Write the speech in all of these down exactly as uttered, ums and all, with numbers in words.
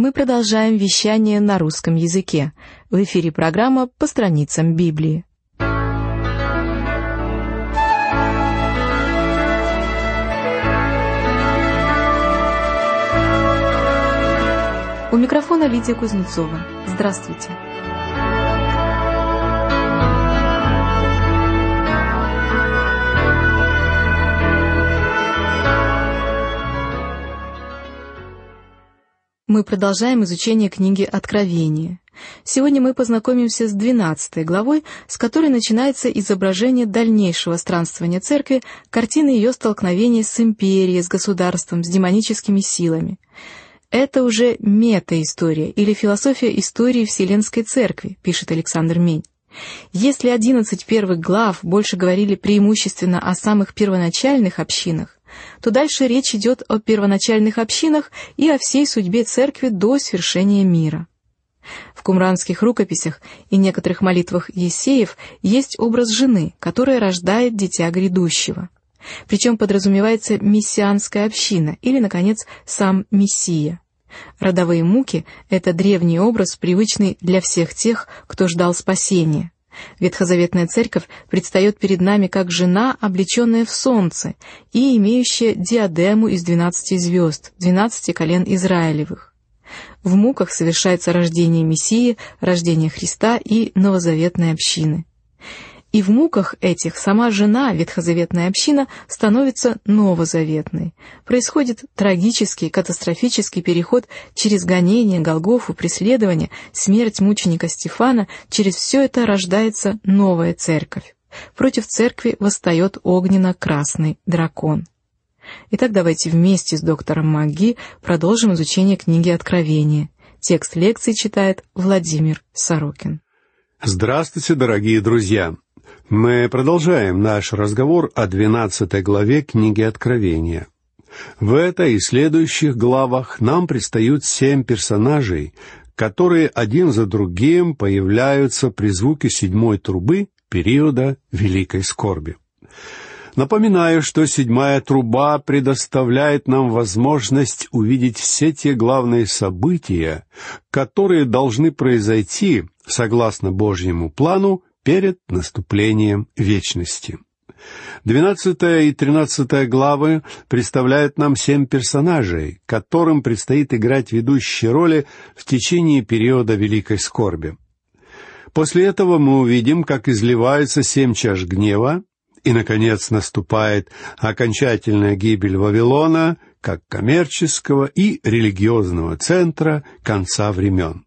Мы продолжаем вещание на русском языке. В эфире программа «По страницам Библии». У микрофона Лидия Кузнецова. Здравствуйте. Мы продолжаем изучение книги Откровения. Сегодня мы познакомимся с двенадцатой главой, с которой начинается изображение дальнейшего странствования церкви, картины ее столкновения с империей, с государством, с демоническими силами. Это уже мета-история или философия истории Вселенской Церкви, пишет Александр Мень. Если одиннадцать первых глав больше говорили преимущественно о самых первоначальных общинах, то дальше речь идет о первоначальных общинах и о всей судьбе церкви до свершения мира. В кумранских рукописях и некоторых молитвах Ессеев есть образ жены, которая рождает дитя грядущего. Причем подразумевается мессианская община или, наконец, сам Мессия. Родовые муки — это древний образ, привычный для всех тех, кто ждал спасения. Ветхозаветная церковь предстает перед нами как жена, облеченная в солнце и имеющая диадему из двенадцати звезд, двенадцати колен Израилевых. В муках совершается рождение Мессии, рождение Христа и новозаветной общины. И в муках этих сама жена, ветхозаветная община, становится новозаветной. Происходит трагический, катастрофический переход через гонение, Голгофу, преследование, смерть мученика Стефана. Через все это рождается новая церковь. Против церкви восстает огненно-красный дракон. Итак, давайте вместе с доктором МакГи продолжим изучение книги Откровения. Текст лекции читает Владимир Сорокин. Здравствуйте, дорогие друзья! Мы продолжаем наш разговор о двенадцатой главе книги Откровения. В этой и следующих главах нам предстают семь персонажей, которые один за другим появляются при звуке седьмой трубы периода Великой Скорби. Напоминаю, что седьмая труба предоставляет нам возможность увидеть все те главные события, которые должны произойти, согласно Божьему плану, перед наступлением вечности. Двенадцатая и тринадцатая главы представляют нам семь персонажей, которым предстоит играть ведущие роли в течение периода Великой Скорби. После этого мы увидим, как изливаются семь чаш гнева, и, наконец, наступает окончательная гибель Вавилона, как коммерческого и религиозного центра конца времен.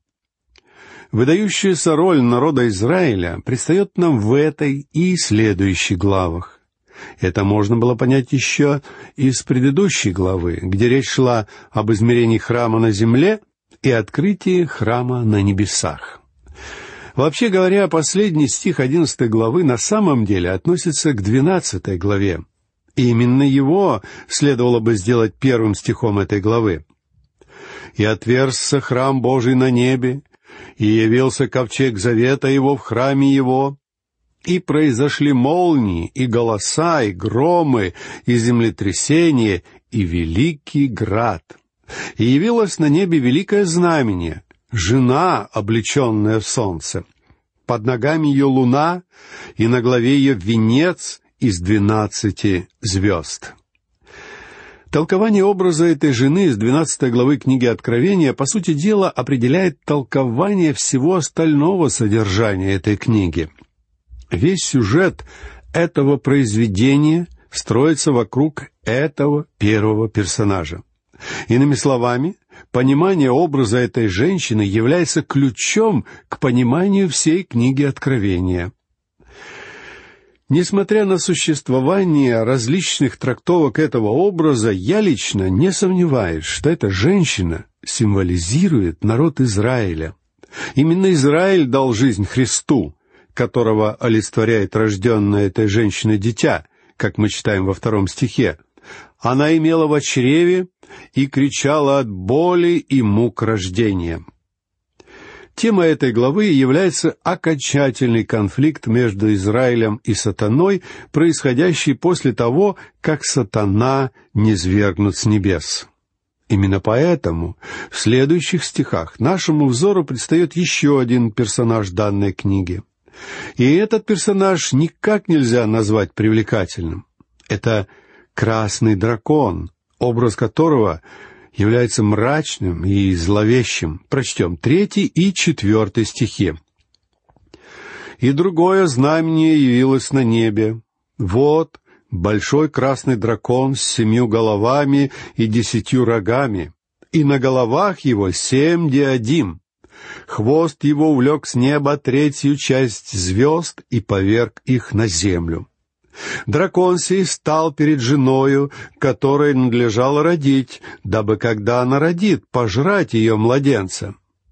Выдающаяся роль народа Израиля предстает нам в этой и следующих главах. Это можно было понять еще из предыдущей главы, где речь шла об измерении храма на земле и открытии храма на небесах. Вообще говоря, последний стих одиннадцатой главы на самом деле относится к двенадцатой главе. И именно его следовало бы сделать первым стихом этой главы. «И отверзся храм Божий на небе, и явился ковчег завета его в храме его, и произошли молнии, и голоса, и громы, и землетрясения, и великий град. И явилось на небе великое знамение, жена, облеченная в солнце. Под ногами ее луна, и на главе ее венец из двенадцати звезд». Толкование образа этой жены из двенадцатой главы книги Откровения, по сути дела, определяет толкование всего остального содержания этой книги. Весь сюжет этого произведения строится вокруг этого первого персонажа. Иными словами, понимание образа этой женщины является ключом к пониманию всей книги Откровения. Несмотря на существование различных трактовок этого образа, я лично не сомневаюсь, что эта женщина символизирует народ Израиля. Именно Израиль дал жизнь Христу, которого олицетворяет рожденное этой женщиной дитя, как мы читаем во втором стихе. Она имела в чреве и кричала от боли и мук рождения. Тема этой главы является окончательный конфликт между Израилем и сатаной, происходящий после того, как сатана низвергнут с небес. Именно поэтому в следующих стихах нашему взору предстает еще один персонаж данной книги. И этот персонаж никак нельзя назвать привлекательным. Это красный дракон, образ которого является мрачным и зловещим. Прочтем третий и четвертый стихи. «И другое знамение явилось на небе. Вот большой красный дракон с семью головами и десятью рогами, и на головах его семь диадим. Хвост его увлек с неба третью часть звезд и поверг их на землю. Дракон сей стал перед женою, которой надлежало родить, дабы, когда она родит, пожрать ее младенца».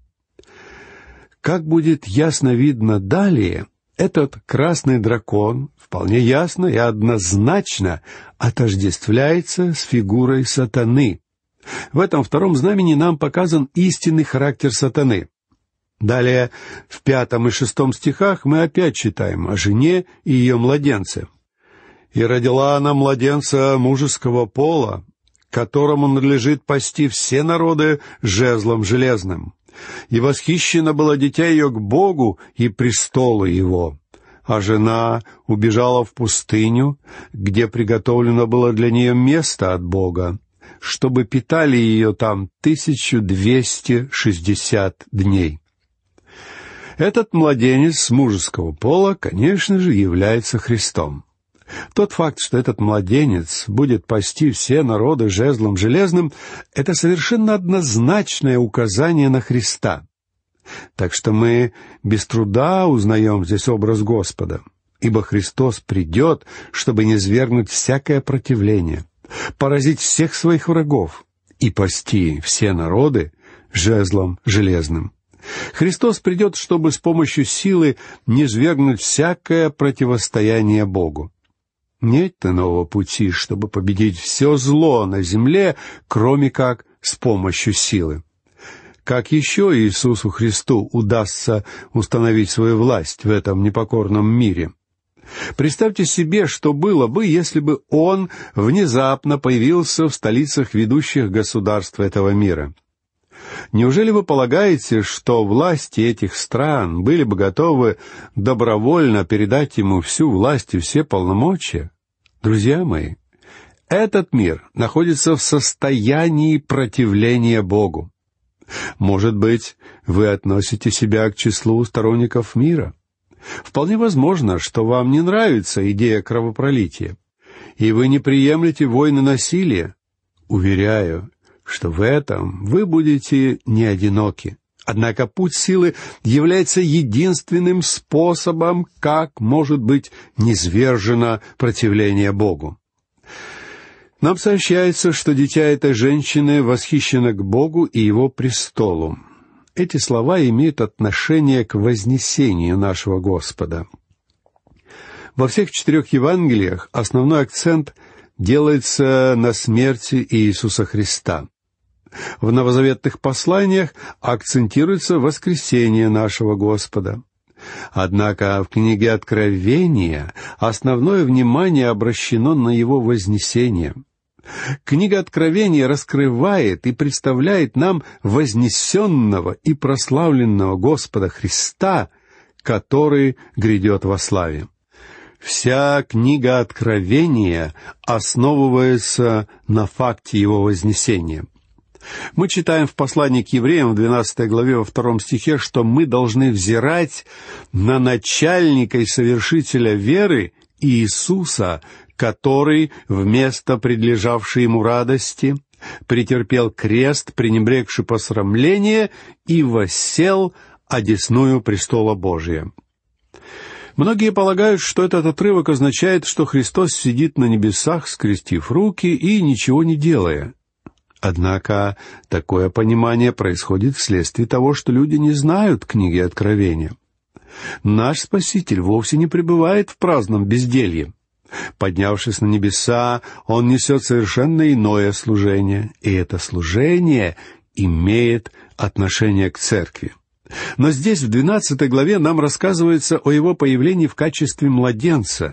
Как будет ясно видно далее, этот красный дракон вполне ясно и однозначно отождествляется с фигурой сатаны. В этом втором знамени нам показан истинный характер сатаны. Далее, в пятом и шестом стихах мы опять читаем о жене и ее младенце. «И родила она младенца мужеского пола, которому надлежит пасти все народы жезлом железным. И восхищено было дитя ее к Богу и престолу его. А жена убежала в пустыню, где приготовлено было для нее место от Бога, чтобы питали ее там тысячу двести шестьдесят дней». Этот младенец мужеского пола, конечно же, является Христом. Тот факт, что этот младенец будет пасти все народы жезлом железным, это совершенно однозначное указание на Христа. Так что мы без труда узнаем здесь образ Господа, ибо Христос придет, чтобы низвергнуть всякое противление, поразить всех своих врагов и пасти все народы жезлом железным. Христос придет, чтобы с помощью силы низвергнуть всякое противостояние Богу. Нет иного пути, чтобы победить все зло на земле, кроме как с помощью силы. Как еще Иисусу Христу удастся установить свою власть в этом непокорном мире? Представьте себе, что было бы, если бы Он внезапно появился в столицах ведущих государств этого мира. Неужели вы полагаете, что власти этих стран были бы готовы добровольно передать ему всю власть и все полномочия? Друзья мои, этот мир находится в состоянии противления Богу. Может быть, вы относите себя к числу сторонников мира? Вполне возможно, что вам не нравится идея кровопролития, и вы не приемлете войны насилия. Уверяю, что в этом вы будете не одиноки. Однако путь силы является единственным способом, как может быть низвержено противление Богу. Нам сообщается, что дитя этой женщины восхищено к Богу и Его престолу. Эти слова имеют отношение к вознесению нашего Господа. Во всех четырех Евангелиях основной акцент делается на смерти Иисуса Христа. В новозаветных посланиях акцентируется воскресение нашего Господа. Однако в книге Откровения основное внимание обращено на Его вознесение. Книга Откровения раскрывает и представляет нам вознесенного и прославленного Господа Христа, который грядет во славе. Вся книга Откровения основывается на факте Его вознесения. Мы читаем в послании к евреям в двенадцатой главе во втором стихе, что мы должны взирать на начальника и совершителя веры Иисуса, который вместо предлежавшей ему радости претерпел крест, пренебрегши посрамление, и воссел одесную престола Божия. Многие полагают, что этот отрывок означает, что Христос сидит на небесах, скрестив руки и ничего не делая. Однако такое понимание происходит вследствие того, что люди не знают книги Откровения. Наш Спаситель вовсе не пребывает в праздном безделье. Поднявшись на небеса, Он несет совершенно иное служение, и это служение имеет отношение к церкви. Но здесь, в двенадцатой главе, нам рассказывается о Его появлении в качестве младенца.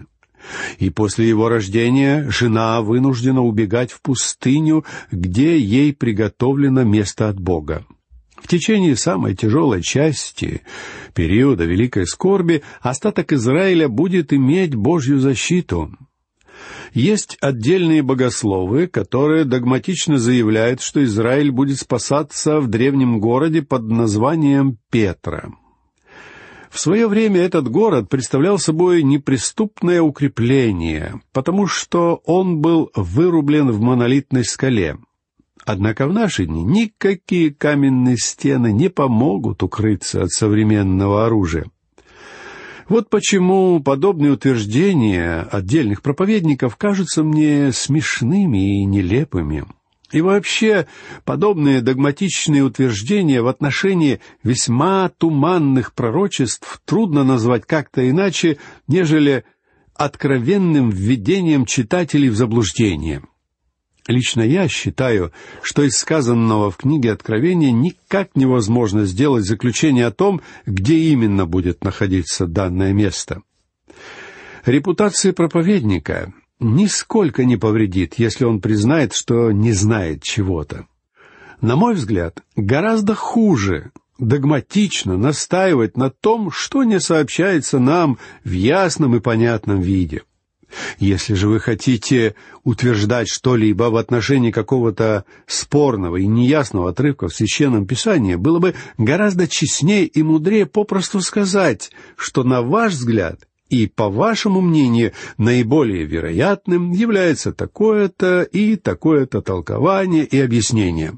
И после его рождения жена вынуждена убегать в пустыню, где ей приготовлено место от Бога. В течение самой тяжелой части периода Великой Скорби остаток Израиля будет иметь Божью защиту. Есть отдельные богословы, которые догматично заявляют, что Израиль будет спасаться в древнем городе под названием Петра. В свое время этот город представлял собой неприступное укрепление, потому что он был вырублен в монолитной скале. Однако в наши дни никакие каменные стены не помогут укрыться от современного оружия. Вот почему подобные утверждения отдельных проповедников кажутся мне смешными и нелепыми. И вообще, подобные догматичные утверждения в отношении весьма туманных пророчеств трудно назвать как-то иначе, нежели откровенным введением читателей в заблуждение. Лично я считаю, что из сказанного в книге Откровения никак невозможно сделать заключение о том, где именно будет находиться данное место. Репутация проповедника нисколько не повредит, если он признает, что не знает чего-то. На мой взгляд, гораздо хуже догматично настаивать на том, что не сообщается нам в ясном и понятном виде. Если же вы хотите утверждать что-либо в отношении какого-то спорного и неясного отрывка в Священном Писании, было бы гораздо честнее и мудрее попросту сказать, что, на ваш взгляд, и, по вашему мнению, наиболее вероятным является такое-то и такое-то толкование и объяснение.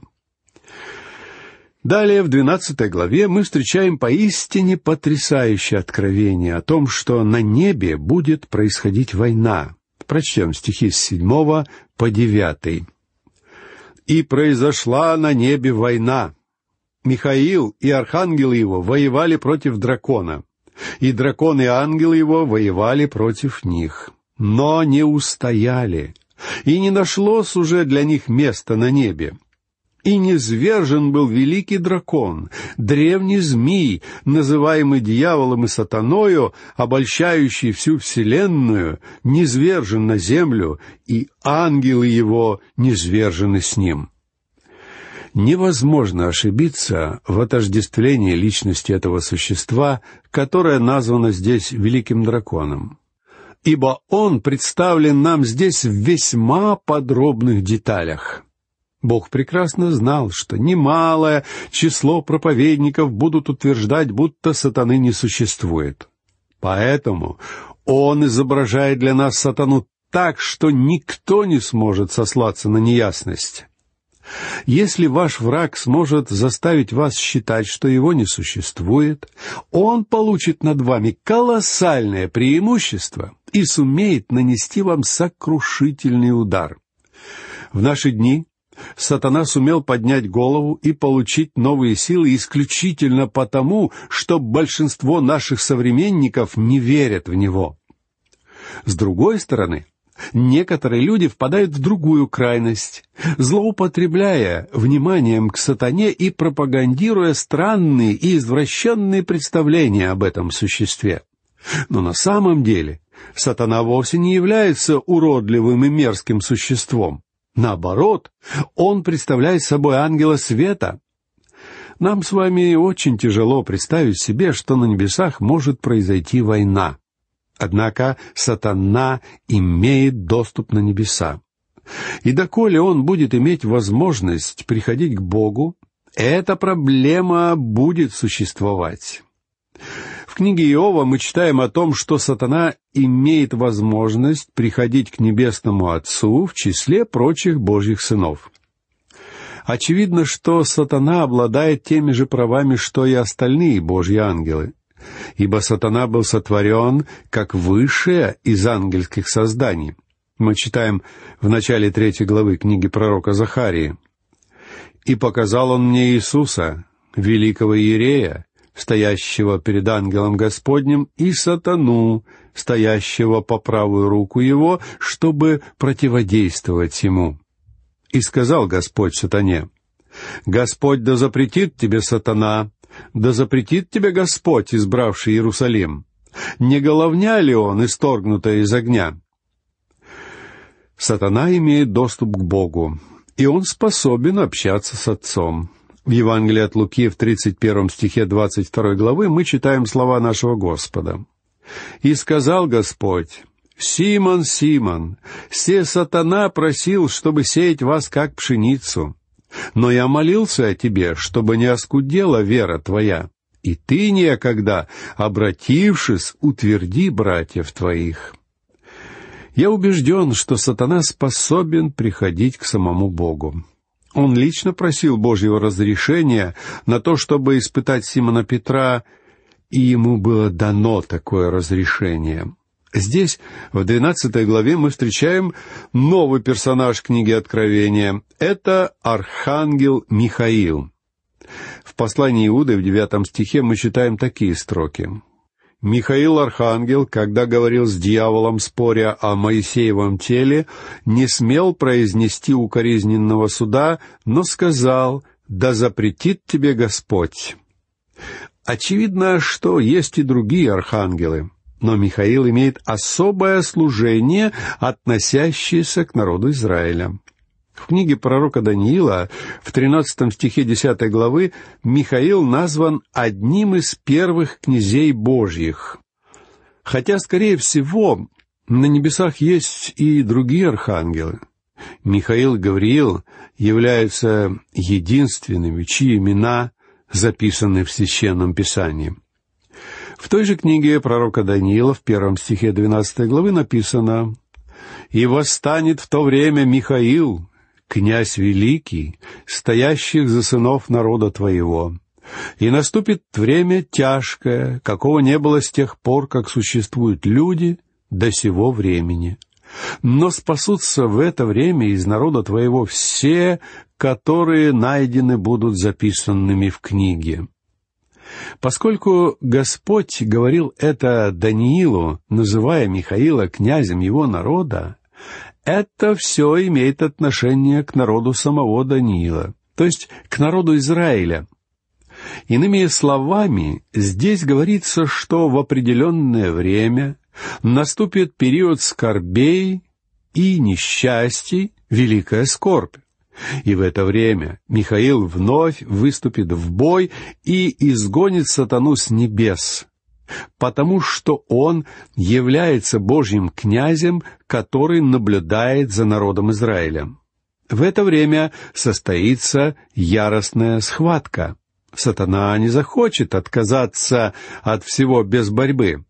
Далее, в двенадцатой главе, мы встречаем поистине потрясающее откровение о том, что на небе будет происходить война. Прочтем стихи с седьмого по девятый. «И произошла на небе война. Михаил и архангелы его воевали против дракона, и дракон и ангелы его воевали против них, но не устояли, и не нашлось уже для них места на небе. И низвержен был великий дракон, древний змий, называемый дьяволом и сатаною, обольщающий всю вселенную, низвержен на землю, и ангелы его низвержены с ним». Невозможно ошибиться в отождествлении личности этого существа, которое названо здесь великим драконом, ибо он представлен нам здесь в весьма подробных деталях. Бог прекрасно знал, что немалое число проповедников будут утверждать, будто сатаны не существует. Поэтому он изображает для нас сатану так, что никто не сможет сослаться на неясность. Если ваш враг сможет заставить вас считать, что его не существует, он получит над вами колоссальное преимущество и сумеет нанести вам сокрушительный удар. В наши дни сатана сумел поднять голову и получить новые силы исключительно потому, что большинство наших современников не верят в него. С другой стороны, некоторые люди впадают в другую крайность, злоупотребляя вниманием к сатане и пропагандируя странные и извращенные представления об этом существе. Но на самом деле сатана вовсе не является уродливым и мерзким существом. Наоборот, он представляет собой ангела света. Нам с вами очень тяжело представить себе, что на небесах может произойти война. Однако сатана имеет доступ на небеса. И доколе он будет иметь возможность приходить к Богу, эта проблема будет существовать. В книге Иова мы читаем о том, что сатана имеет возможность приходить к небесному Отцу в числе прочих Божьих сынов. Очевидно, что сатана обладает теми же правами, что и остальные Божьи ангелы, ибо сатана был сотворен как высшее из ангельских созданий. Мы читаем в начале третьей главы книги пророка Захарии. «И показал он мне Иисуса, великого иерея, стоящего перед ангелом Господним, и сатану, стоящего по правую руку его, чтобы противодействовать ему. И сказал Господь сатане: Господь да запретит тебе, сатана, да запретит тебе Господь, избравший Иерусалим. Не головня ли он, исторгнутая из огня? Сатана имеет доступ к Богу, и он способен общаться с Отцом. В Евангелии от Луки в тридцать первом стихе двадцать второй главы мы читаем слова нашего Господа. «И сказал Господь: Симон, Симон, се сатана просил, чтобы сеять вас, как пшеницу. Но я молился о тебе, чтобы не оскудела вера твоя. И ты некогда, обратившись, утверди братьев твоих». Я убежден, что сатана способен приходить к самому Богу. Он лично просил Божьего разрешения на то, чтобы испытать Симона Петра, и ему было дано такое разрешение. Здесь, в двенадцатой главе, мы встречаем новый персонаж книги Откровения. Это архангел Михаил. В послании Иуды в девятом стихе мы читаем такие строки. «Михаил, архангел, когда говорил с дьяволом, споря о Моисеевом теле, не смел произнести укоризненного суда, но сказал: да запретит тебе Господь». Очевидно, что есть и другие архангелы, но Михаил имеет особое служение, относящееся к народу Израиля. В книге пророка Даниила в тринадцатом стихе десятой главы Михаил назван одним из первых князей Божьих. Хотя, скорее всего, на небесах есть и другие архангелы. Михаил и Гавриил являются единственными, чьи имена записаны в Священном Писании. В той же книге пророка Даниила в первом стихе двенадцатой главы написано: «И восстанет в то время Михаил, князь великий, стоящих за сынов народа твоего. И наступит время тяжкое, какого не было с тех пор, как существуют люди до сего времени. Но спасутся в это время из народа твоего все, которые найдены будут записанными в книге». Поскольку Господь говорил это Даниилу, называя Михаила князем его народа, это все имеет отношение к народу самого Даниила, то есть к народу Израиля. Иными словами, здесь говорится, что в определенное время наступит период скорбей и несчастий, великая скорбь. И в это время Михаил вновь выступит в бой и изгонит сатану с небес, потому что он является Божьим князем, который наблюдает за народом Израиля. В это время состоится яростная схватка. Сатана не захочет отказаться от всего без борьбы.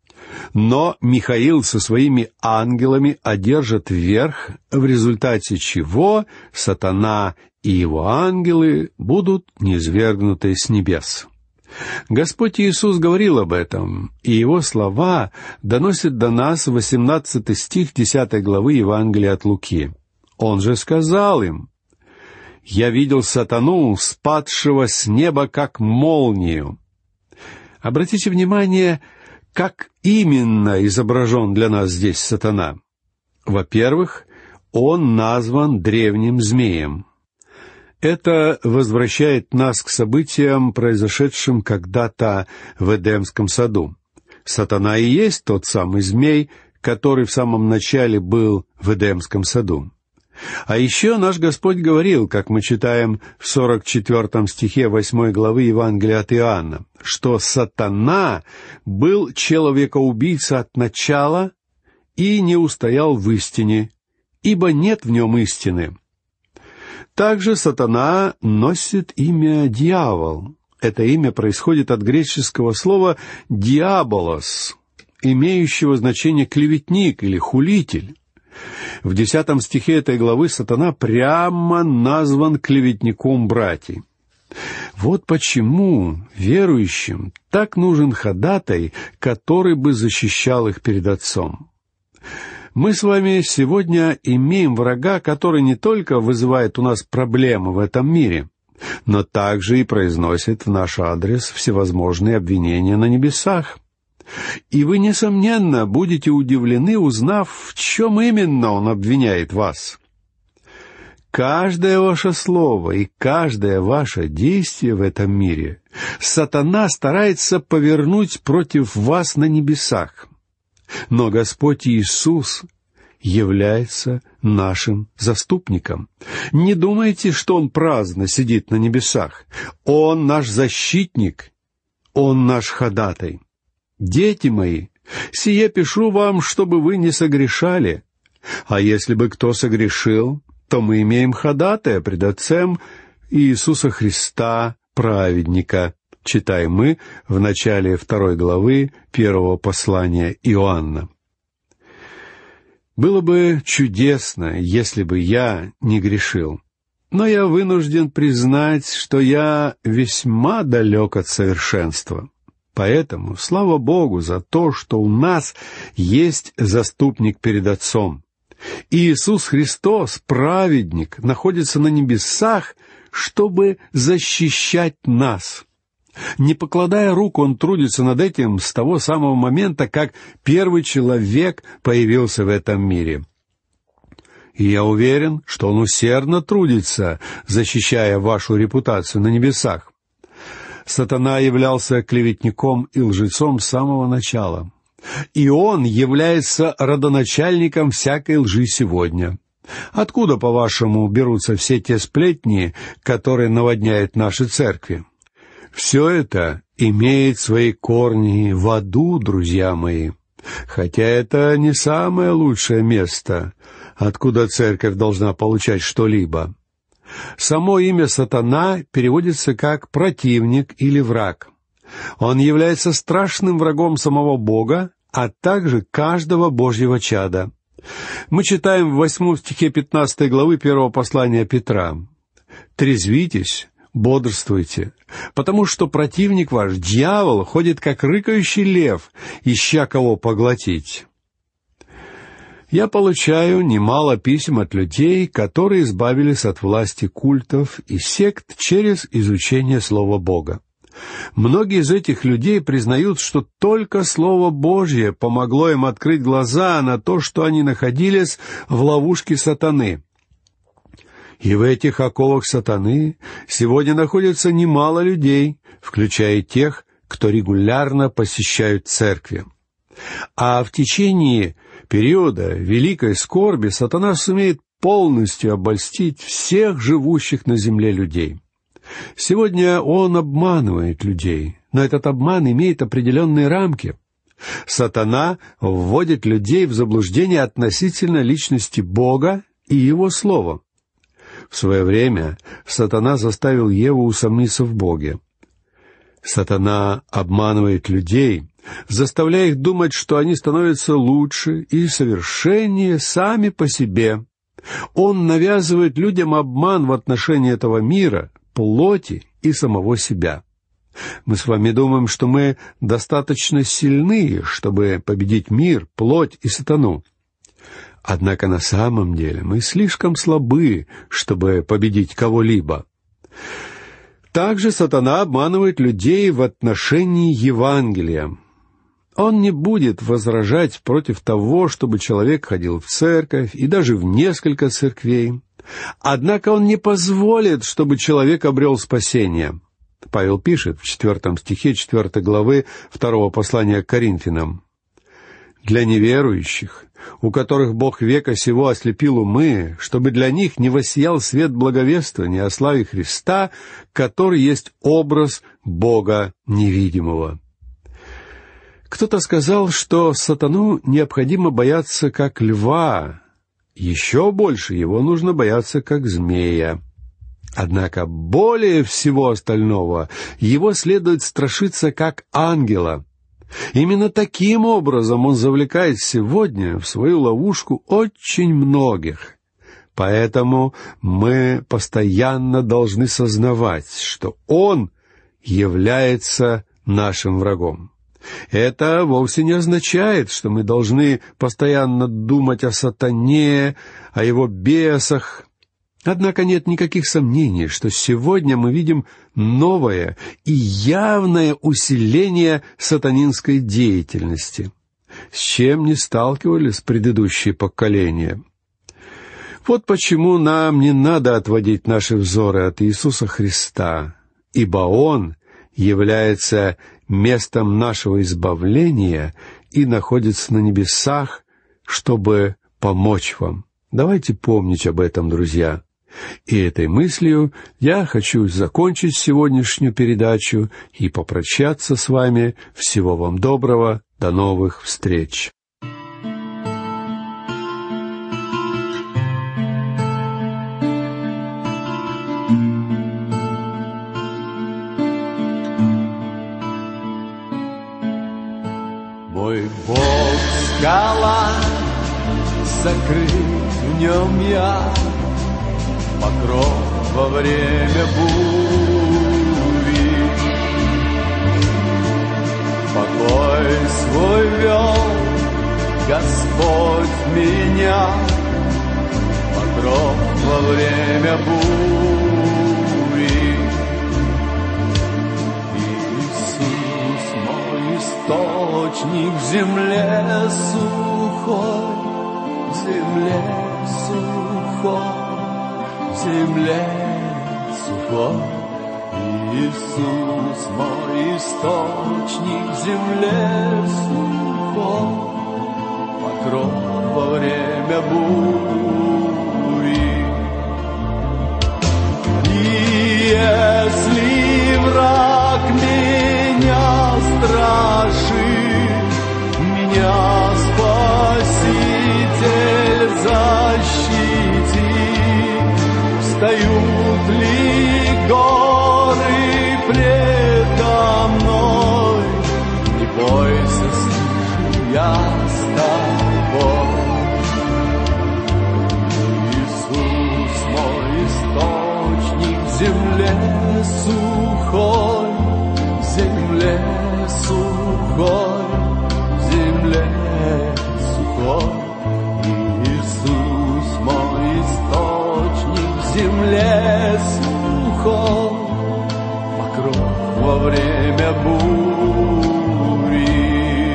Но Михаил со своими ангелами одержат верх, в результате чего сатана и его ангелы будут низвергнуты с небес. Господь Иисус говорил об этом, и Его слова доносят до нас восемнадцатый стих десятой главы Евангелия от Луки. Он же сказал им: «Я видел сатану, спадшего с неба, как молнию». Обратите внимание, как именно изображен для нас здесь сатана. Во-первых, он назван древним змеем. Это возвращает нас к событиям, произошедшим когда-то в Эдемском саду. Сатана и есть тот самый змей, который в самом начале был в Эдемском саду. А еще наш Господь говорил, как мы читаем в сорок четвертом стихе восьмой главы Евангелия от Иоанна, что сатана был человекоубийца от начала и не устоял в истине, ибо нет в нем истины. Также сатана носит имя дьявол. Это имя происходит от греческого слова «диаболос», имеющего значение «клеветник» или «хулитель». В десятом стихе этой главы сатана прямо назван клеветником братьев. Вот почему верующим так нужен ходатай, который бы защищал их перед Отцом. Мы с вами сегодня имеем врага, который не только вызывает у нас проблемы в этом мире, но также и произносит в наш адрес всевозможные обвинения на небесах. И вы, несомненно, будете удивлены, узнав, в чем именно он обвиняет вас. Каждое ваше слово и каждое ваше действие в этом мире Сатана старается повернуть против вас на небесах. Но Господь Иисус является нашим заступником. Не думайте, что Он праздно сидит на небесах. Он наш защитник, Он наш ходатай. Дети мои, сие пишу вам, чтобы вы не согрешали. А если бы кто согрешил, то мы имеем ходатая пред Отцем Иисуса Христа, праведника. Читаем мы в начале второй главы первого послания Иоанна. Было бы чудесно, если бы я не грешил, но я вынужден признать, что я весьма далек от совершенства. Поэтому слава Богу за то, что у нас есть заступник перед Отцом. Иисус Христос, праведник, находится на небесах, чтобы защищать нас. Не покладая рук, Он трудится над этим с того самого момента, как первый человек появился в этом мире. И я уверен, что Он усердно трудится, защищая вашу репутацию на небесах. Сатана являлся клеветником и лжецом с самого начала. И он является родоначальником всякой лжи сегодня. Откуда, по-вашему, берутся все те сплетни, которые наводняют наши церкви? Все это имеет свои корни в аду, друзья мои. Хотя это не самое лучшее место, откуда церковь должна получать что-либо. Само имя «сатана» переводится как «противник» или «враг». Он является страшным врагом самого Бога, а также каждого Божьего чада. Мы читаем в восьмом стихе пятнадцатой главы первого послания Петра: «Трезвитесь, бодрствуйте, потому что противник ваш, дьявол, ходит как рыкающий лев, ища кого поглотить». Я получаю немало писем от людей, которые избавились от власти культов и сект через изучение Слова Бога. Многие из этих людей признают, что только Слово Божье помогло им открыть глаза на то, что они находились в ловушке сатаны. И в этих оковах сатаны сегодня находится немало людей, включая тех, кто регулярно посещают церкви. А в течение периода великой скорби сатана сумеет полностью обольстить всех живущих на земле людей. Сегодня он обманывает людей, но этот обман имеет определенные рамки. Сатана вводит людей в заблуждение относительно личности Бога и Его Слова. В свое время сатана заставил Еву усомниться в Боге. Сатана обманывает людей, заставляя их думать, что они становятся лучше и совершеннее сами по себе. Он навязывает людям обман в отношении этого мира, плоти и самого себя. Мы с вами думаем, что мы достаточно сильны, чтобы победить мир, плоть и сатану. Однако на самом деле мы слишком слабы, чтобы победить кого-либо. Также сатана обманывает людей в отношении Евангелия. Он не будет возражать против того, чтобы человек ходил в церковь и даже в несколько церквей. Однако он не позволит, чтобы человек обрел спасение. Павел пишет в четвертом стихе четвертой главы второго послания к Коринфянам: «Для неверующих, у которых Бог века сего ослепил умы, чтобы для них не воссиял свет благовествования о славе Христа, который есть образ Бога невидимого». Кто-то сказал, что сатану необходимо бояться как льва, еще больше его нужно бояться как змея. Однако более всего остального его следует страшиться как ангела. Именно таким образом он завлекает сегодня в свою ловушку очень многих. Поэтому мы постоянно должны сознавать, что он является нашим врагом. Это вовсе не означает, что мы должны постоянно думать о сатане, о его бесах. Однако нет никаких сомнений, что сегодня мы видим новое и явное усиление сатанинской деятельности, с чем не сталкивались предыдущие поколения. Вот почему нам не надо отводить наши взоры от Иисуса Христа, ибо Он является местом нашего избавления и находится на небесах, чтобы помочь вам. Давайте помнить об этом, друзья. И этой мыслью я хочу закончить сегодняшнюю передачу и попрощаться с вами. Всего вам доброго. До новых встреч. Мой Бог — скала, закрыт в нем я, покров во время бури. Покой свой вел Господь меня, покров во время бури. Иисус мой источник в земле сухой, в земле сухой, в земле сухой. Иисус мой источник в земле сухой, покров во время бури. И если враг меня страшит, меня Спаситель защитит. Встают ли горы предо мной? Не бойся, слышу, я с тобой. Иисус мой источник в земле сухой, в земле сухой, в земле сухой. Иисус мой источник в земле сухой, покров во время бури.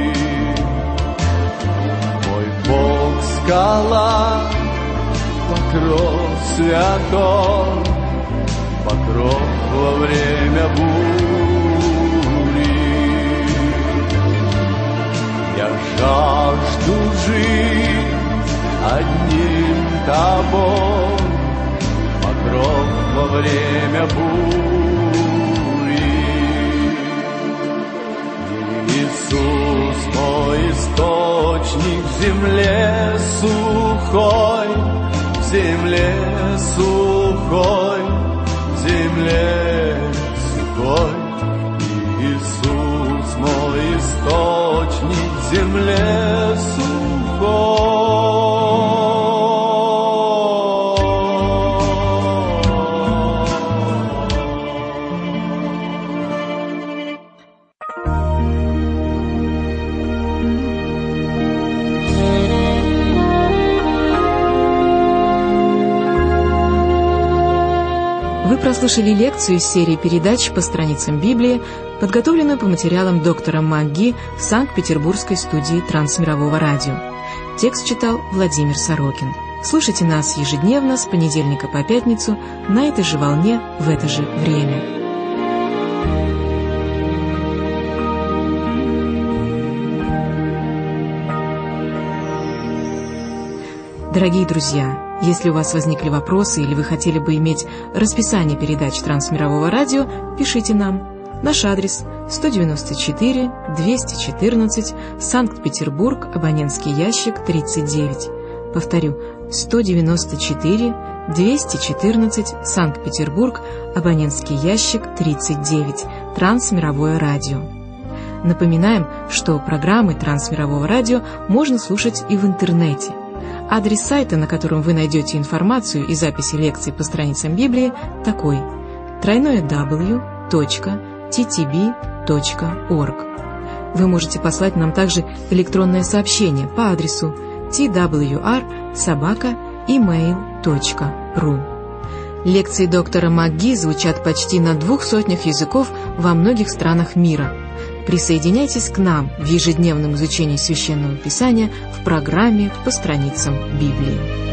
Мой Бог — скала, покров святой, покров во время бури. Я жажду жить одним тобой, покров во время бури. Иисус мой источник в земле сухой, в земле сухой, в земле сухой. Иисус мой источник в земле сухой. Вы прослушали лекцию из серии передач по страницам Библии, подготовленную по материалам доктора МакГи в Санкт-Петербургской студии Трансмирового радио. Текст читал Владимир Сорокин. Слушайте нас ежедневно с понедельника по пятницу на этой же волне в это же время. Дорогие друзья, если у вас возникли вопросы или вы хотели бы иметь расписание передач Трансмирового радио, пишите нам. Наш адрес сто девяносто четыре двести четырнадцать, Санкт-Петербург, абонентский ящик тридцать девять. Повторю, сто девяносто четыре двести четырнадцать, Санкт-Петербург, абонентский ящик тридцать девять, Трансмировое радио. Напоминаем, что программы Трансмирового радио можно слушать и в интернете. Адрес сайта, на котором вы найдете информацию и записи лекций по страницам Библии, такой: тройное дабл ю точка ти ти би точка орг. Вы можете послать нам также электронное сообщение по адресу ти дабл ю ар собака имейл точка ру. Лекции доктора МакГи звучат почти на двух сотнях языков во многих странах мира. Присоединяйтесь к нам в ежедневном изучении Священного Писания в программе «По страницам Библии».